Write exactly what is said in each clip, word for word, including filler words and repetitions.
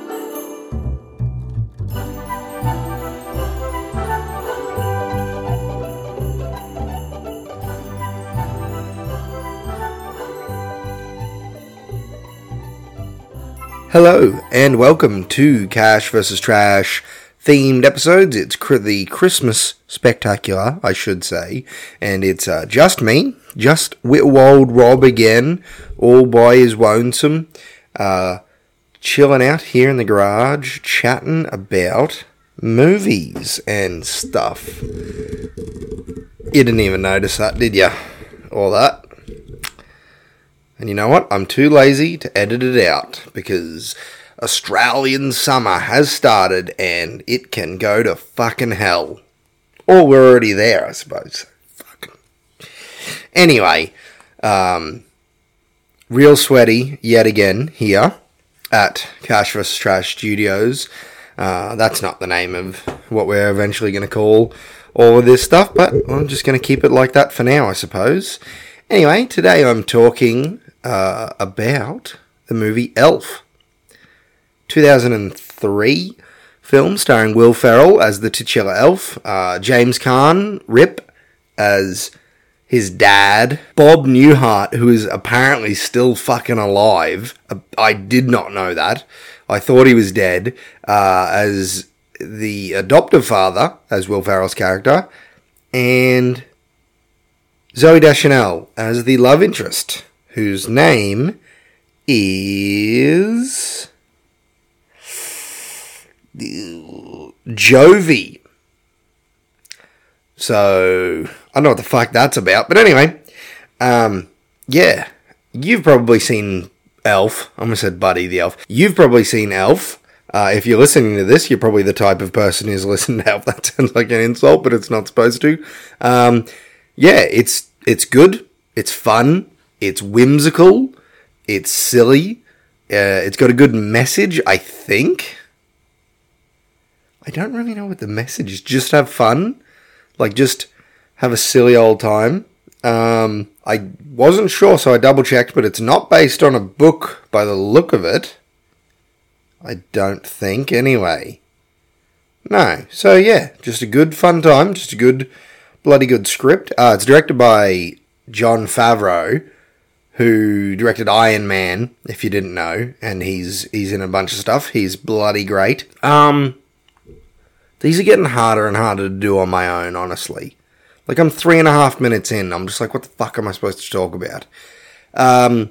Hello, and welcome to Cash versus. Trash themed episodes. It's the Christmas spectacular, I should say, and it's uh, just me, just Whitwald Rob again, all by his lonesome, uh, chilling out here in the garage, chatting about movies and stuff. You didn't even notice that, did ya? All that. And you know what? I'm too lazy to edit it out because Australian summer has started and it can go to fucking hell. Or we're already there, I suppose. Fucking. Anyway, um, real sweaty yet again here at Cash versus. Trash Studios. Uh, that's not the name of what we're eventually going to call all of this stuff, but I'm just going to keep it like that for now, I suppose. Anyway, today I'm talking uh, about the movie Elf. two thousand three film starring Will Ferrell as the titular elf, uh, James Caan, Rip, as his dad, Bob Newhart, who is apparently still fucking alive. I did not know that. I thought he was dead, uh, as the adoptive father, as Will Ferrell's character, and Zooey Deschanel as the love interest, whose name is Jovie. So, I don't know what the fuck that's about, but anyway, um, yeah, you've probably seen Elf. I almost said Buddy the Elf. You've probably seen Elf. Uh, if you're listening to this, you're probably the type of person who's listened to Elf. That sounds like an insult, but it's not supposed to. Um, yeah, it's it's good. It's fun. It's whimsical. It's silly. Uh, it's got a good message, I think. I don't really know what the message is. Just have fun. Like, just have a silly old time. Um, I wasn't sure, so I double-checked, but it's not based on a book by the look of it. I don't think, anyway. No. So, yeah, just a good, fun time. Just a good, bloody good script. Uh, it's directed by Jon Favreau, who directed Iron Man, if you didn't know, and he's he's in a bunch of stuff. He's bloody great. Um... These are getting harder and harder to do on my own, honestly. Like, I'm three and a half minutes in. I'm just like, what the fuck am I supposed to talk about? Um,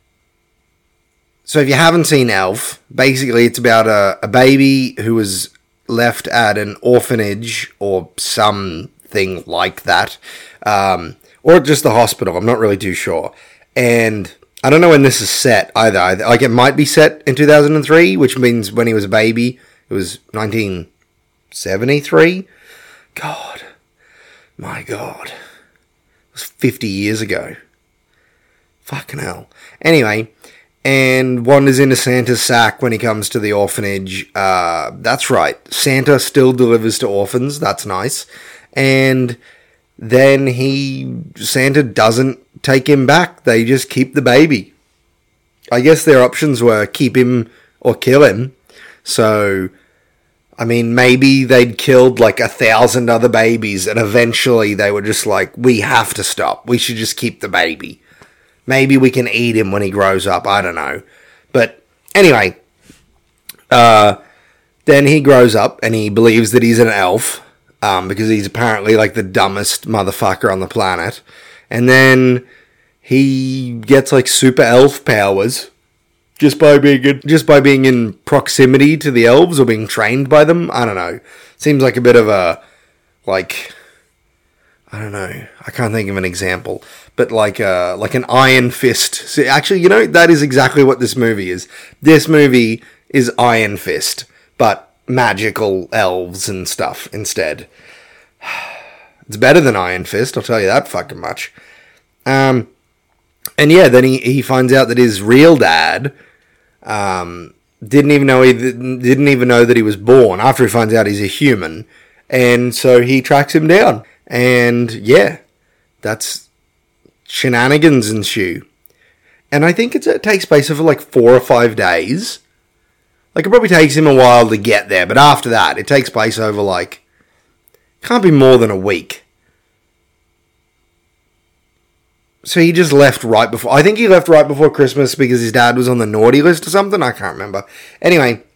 so if you haven't seen Elf, basically it's about a, a baby who was left at an orphanage or something like that. Um, or just the hospital. I'm not really too sure. And I don't know when this is set either. Like, it might be set in two thousand three, which means when he was a baby. It was nineteen seventy-three? God. My God. It was fifty years ago. Fucking hell. Anyway, and wanders into Santa's sack when he comes to the orphanage. Uh, that's right. Santa still delivers to orphans. That's nice. And then he... Santa doesn't take him back. They just keep the baby. I guess their options were keep him or kill him. So... I mean, maybe they'd killed like a thousand other babies and eventually they were just like, we have to stop. We should just keep the baby. Maybe we can eat him when he grows up. I don't know. But anyway, uh, then he grows up and he believes that he's an elf, um, because he's apparently like the dumbest motherfucker on the planet. And then he gets like super elf powers. Just by being in, just by being in proximity to the elves or being trained by them. I don't know. Seems like a bit of a, like, I don't know. I can't think of an example. But like a, like an Iron Fist. See, actually, you know, that is exactly what this movie is. This movie is Iron Fist, but magical elves and stuff instead. It's better than Iron Fist, I'll tell you that fucking much. Um... And yeah, then he, he finds out that his real dad um, didn't even know he didn't even know that he was born. After he finds out he's a human, and so he tracks him down. And yeah, that's shenanigans ensue. And I think it's, it takes place over like four or five days. Like, it probably takes him a while to get there, but after that, it takes place over, like, can't be more than a week. So he just left right before... I think he left right before Christmas because his dad was on the naughty list or something. I can't remember. Anyway,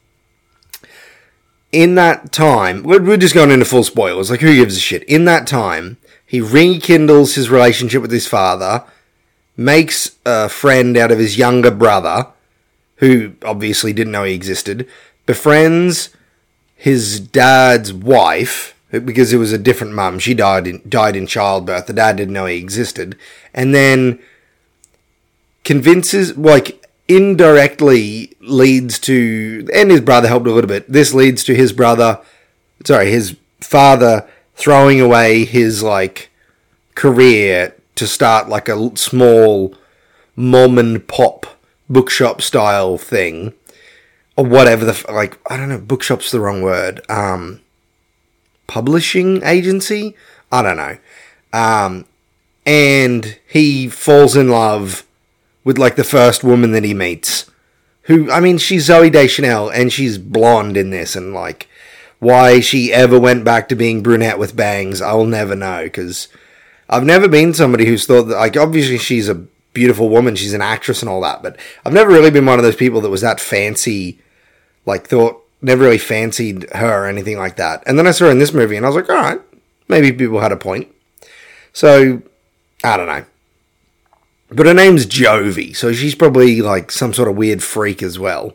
in that time... We're, we're just going into full spoilers. Like, who gives a shit? In that time, he rekindles his relationship with his father, makes a friend out of his younger brother, who obviously didn't know he existed, befriends his dad's wife... because it was a different mum. She died in, died in childbirth. The dad didn't know he existed. And then convinces, like, indirectly leads to, and his brother helped a little bit. This leads to his brother, sorry, his father throwing away his, like, career to start, like, a small mom and pop bookshop style thing. Or whatever the, like, I don't know, bookshop's the wrong word. Um... publishing agency? I don't know. Um, and he falls in love with, like, the first woman that he meets. Who, I mean, she's Zooey Deschanel, and she's blonde in this, and, like, why she ever went back to being brunette with bangs, I'll never know, because I've never been somebody who's thought that, like, obviously she's a beautiful woman, she's an actress and all that, but I've never really been one of those people that was that fancy, like, thought, never really fancied her or anything like that. And then I saw her in this movie, and I was like, alright, maybe people had a point. So, I don't know. But her name's Jovi, so she's probably, like, some sort of weird freak as well.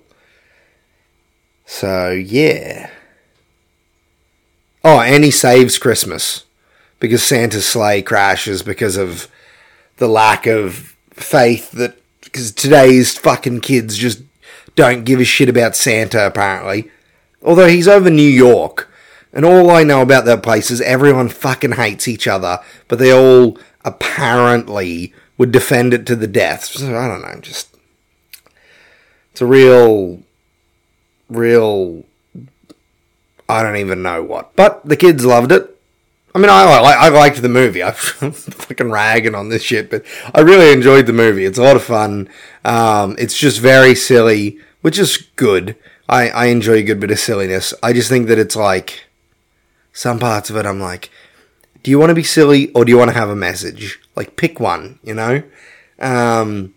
So, yeah. Oh, and he saves Christmas. Because Santa's sleigh crashes because of the lack of faith that... Because today's fucking kids just don't give a shit about Santa, apparently. Although he's over New York, and all I know about that place is everyone fucking hates each other, but they all apparently would defend it to the death. So, I don't know, just... It's a real... Real... I don't even know what. But the kids loved it. I mean, I, I, I liked the movie. I'm fucking ragging on this shit, but I really enjoyed the movie. It's a lot of fun. Um, it's just very silly, which is good. I, I enjoy a good bit of silliness. I just think that it's like, some parts of it I'm like, do you want to be silly or do you want to have a message? Like, pick one, you know? Um,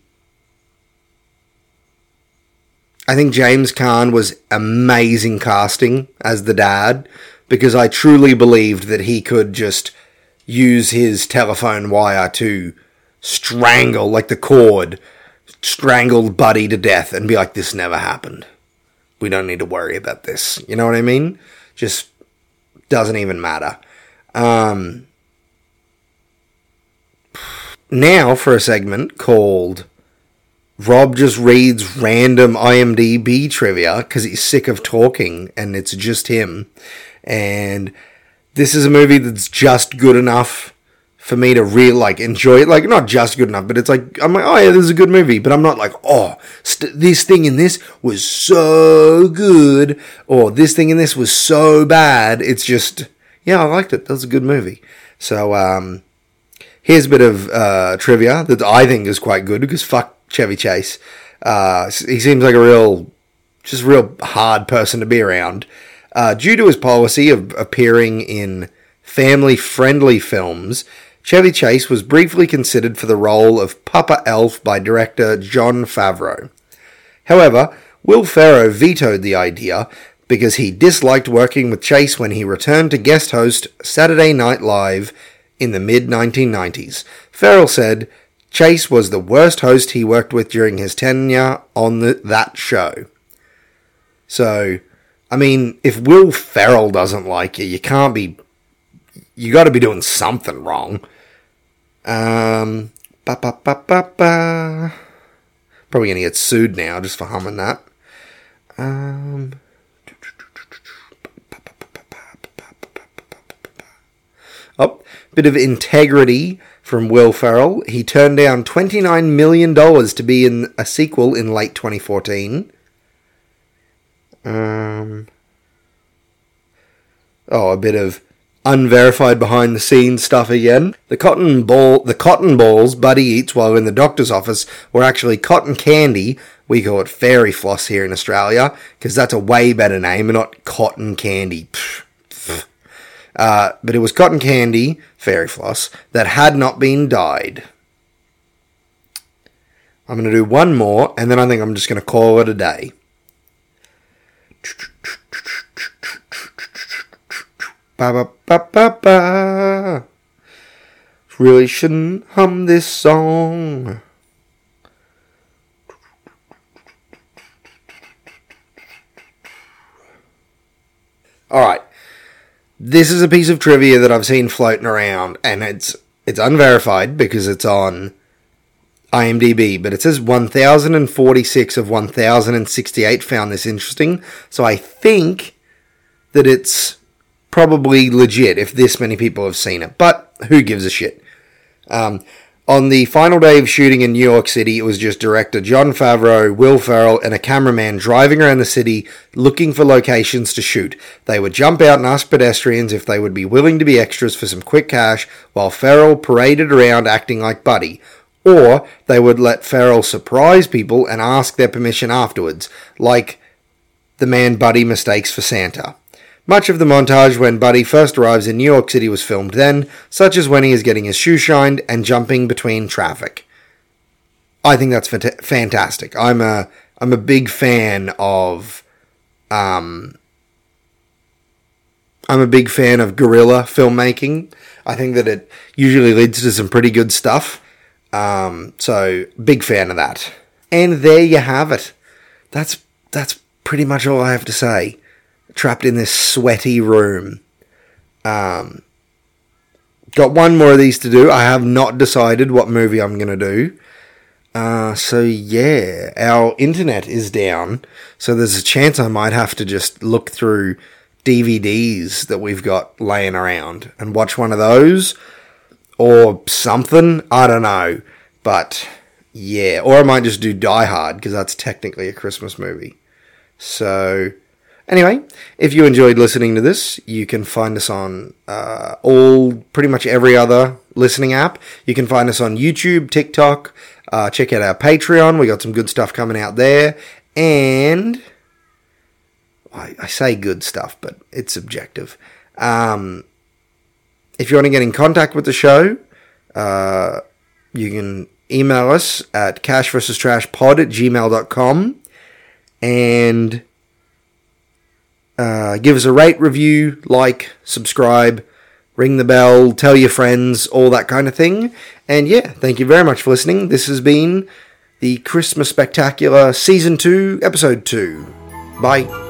I think James Caan was amazing casting as the dad, because I truly believed that he could just use his telephone wire to strangle, like the cord, strangle Buddy to death and be like, this never happened. We don't need to worry about this. You know what I mean? Just doesn't even matter. Um, now for a segment called Rob just reads random IMDb trivia because he's sick of talking and it's just him. And this is a movie that's just good enough for me to really, like, enjoy it. Like, not just good enough, but it's like, I'm like, oh yeah, this is a good movie. But I'm not like, oh, st- this thing in this was so good. Or this thing in this was so bad. It's just, yeah, I liked it. That was a good movie. So, um, here's a bit of uh, trivia that I think is quite good, because fuck Chevy Chase. Uh, he seems like a real, just real hard person to be around. Uh, due to his policy of appearing in family-friendly films, Chevy Chase was briefly considered for the role of Papa Elf by director Jon Favreau. However, Will Ferrell vetoed the idea because he disliked working with Chase when he returned to guest host Saturday Night Live in the mid nineteen nineties. Ferrell said Chase was the worst host he worked with during his tenure on the, that show. So, I mean, if Will Ferrell doesn't like you, you can't be... You got to be doing something wrong. Um, ba ba ba ba ba. Probably gonna get sued now just for humming that. Um, oh, bit of integrity from Will Ferrell. He turned down twenty-nine million dollars to be in a sequel in late twenty fourteen. Um, oh, a bit of unverified behind the scenes stuff again. The cotton ball, the cotton balls Buddy eats while in the doctor's office were actually cotton candy. We call it fairy floss here in Australia because that's a way better name, not cotton candy. Uh, but it was cotton candy, fairy floss, that had not been dyed. I'm going to do one more, and then I think I'm just going to call it a day. Ba ba ba ba ba. Really shouldn't hum this song. Alright. This is a piece of trivia that I've seen floating around, and it's it's unverified because it's on IMDb, but it says one thousand forty-six of one thousand sixty-eight found this interesting, so I think that it's probably legit if this many people have seen it, but who gives a shit? Um, on the final day of shooting in New York City, it was just director Jon Favreau, Will Ferrell, and a cameraman driving around the city looking for locations to shoot. They would jump out and ask pedestrians if they would be willing to be extras for some quick cash, while Ferrell paraded around acting like Buddy. Or they would let Ferrell surprise people and ask their permission afterwards, like the man Buddy mistakes for Santa. Much of the montage when Buddy first arrives in New York City was filmed then, such as when he is getting his shoe shined and jumping between traffic. I think that's fant- fantastic. I'm a I'm a big fan of um I'm a big fan of guerrilla filmmaking. I think that it usually leads to some pretty good stuff. Um, so big fan of that. And there you have it. That's that's pretty much all I have to say. Trapped in this sweaty room. Um, got one more of these to do. I have not decided what movie I'm going to do. Uh, so yeah, our internet is down. So there's a chance I might have to just look through D V Ds that we've got laying around and watch one of those. Or something. I don't know. But yeah. Or I might just do Die Hard because that's technically a Christmas movie. So anyway, if you enjoyed listening to this, you can find us on uh, all, pretty much every other listening app. You can find us on YouTube, TikTok. Uh, check out our Patreon. We got some good stuff coming out there. And I, I say good stuff, but it's subjective. Um, if you want to get in contact with the show, uh, you can email us at cash versus trash pod at gmail dot com. And Uh, give us a rate, review, like, subscribe, ring the bell, tell your friends, all that kind of thing. And yeah, thank you very much for listening. This has been the Christmas Spectacular Season two, Episode two. Bye.